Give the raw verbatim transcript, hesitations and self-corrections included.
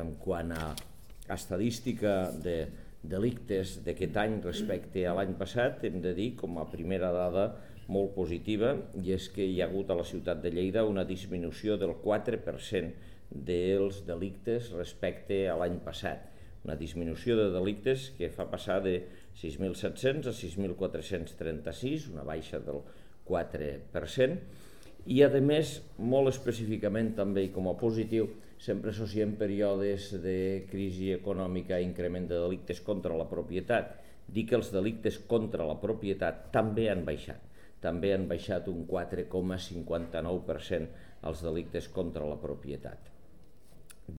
en quant a estadística de delictes d'aquest any respecte a l'any passat, hem de dir com a primera dada molt positiva, i és que hi ha hagut a la ciutat de Lleida una disminució del quatre per cent dels delictes respecte a l'any passat. Una disminució de delictes que fa passar de sis mil set-cents a sis mil quatre-cents trenta-sis, una baixa del quatre per cent, i a més, molt específicament també i com a positiu, sempre associem períodes de crisi econòmica i increment de delictes contra la propietat. Dir que els delictes contra la propietat també han baixat, també han baixat un quatre coma cinquanta-nou per cent els delictes contra la propietat.